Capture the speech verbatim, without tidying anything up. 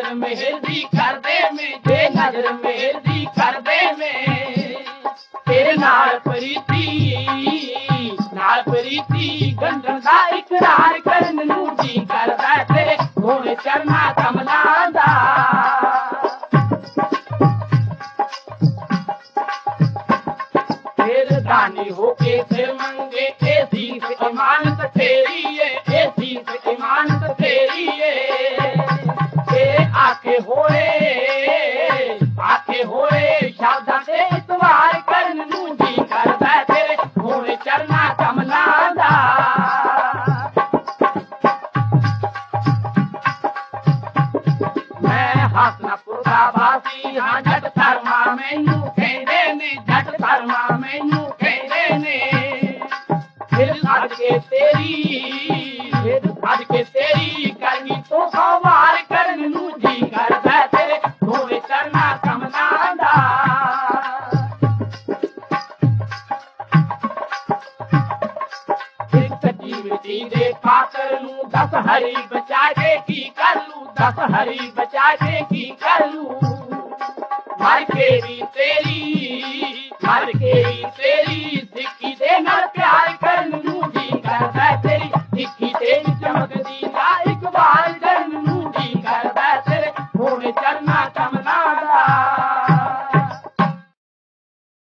नजर मेहर दी कर दे में जे नजर मेहर दी कर दे में तेरे नाल प्रीति नाल प्रीति गंढन दा इकरार करन नूं जी करदा तेरे होण चरना कमला दा फिर दानी होके फिर मंगे ए सीस इमानत तेरी है ए सीस इमानत तेरी है ए आके होए आके होए शब्दां ते इतवार करन नूं जी करदा तेरे होण चरना कमला दा मैं हसनपुर दा वासी हां जट धर्मा मैनू कहंदे ने जट धर्मा मैनू कहंदे ने फिर अज के तेरी फिर अज के तेरी करनी तो वार करन नूं जी करदा तेरे होवे करना कमला दा फिर सच्ची मिट्टी दे पाकर नूं दस हरी बचा के की कर लूं दस हरी बचा के की कर लूं मर के भी तेरी मर के भी तेरी